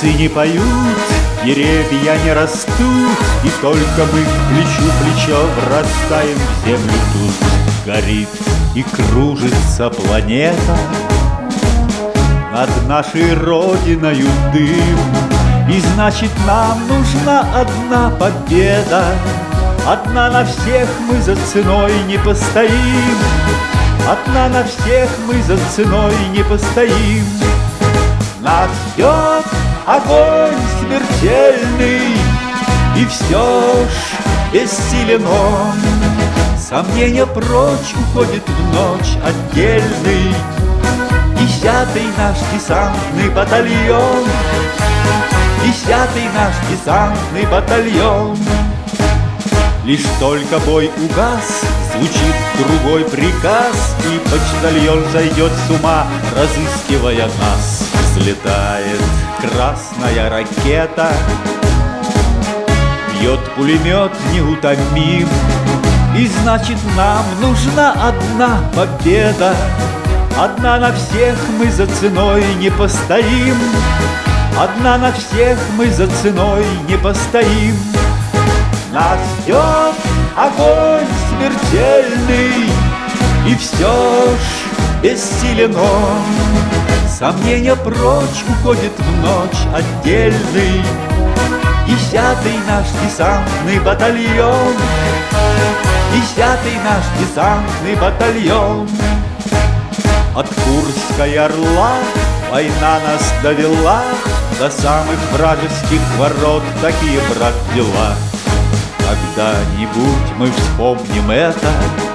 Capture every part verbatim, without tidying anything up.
Птицы не поют, деревья не растут, и только мы плечу в плечо врастаем в землю тут. Горит и кружится планета, над нашей родиною дым, и значит нам нужна одна победа. Одна на всех мы за ценой не постоим, одна на всех мы за ценой не постоим. Нас ждет огонь смертельный, и все ж бессилен он. Сомнения прочь уходит в ночь отдельный десятый наш десантный батальон, десятый наш десантный батальон. Лишь только бой угас, звучит другой приказ, и почтальон зайдет с ума, разыскивая нас. Взлетает красная ракета, бьет пулемет неутомим, и значит нам нужна одна победа. Одна на всех мы за ценой не постоим, одна на всех мы за ценой не постоим. Нас ждет огонь смертельный, и все ж бессилен он. Сомнения прочь уходит в ночь отдельный десятый наш десантный батальон, десятый наш десантный батальон. От Курской Орла война нас довела до самых вражеских ворот. Такие, брат, дела. Когда-нибудь мы вспомним это,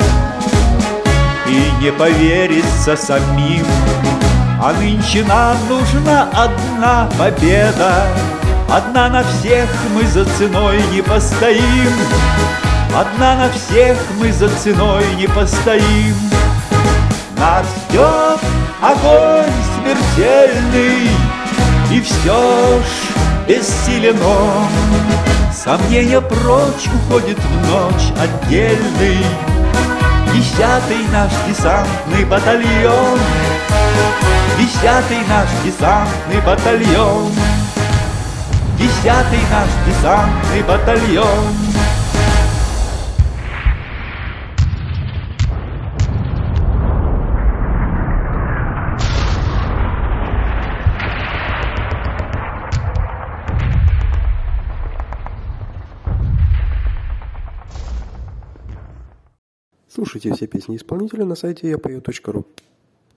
и не поверится самим. А нынче нам нужна одна победа. Одна на всех мы за ценой не постоим, одна на всех мы за ценой не постоим. Нас ждет огонь смертельный, и все ж бессилен он. Сомнения прочь уходит в ночь отдельный десятый наш десантный батальон, десятый наш десантный батальон, десятый наш десантный батальон. Слушайте все песни исполнителя на сайте я пою точка ру.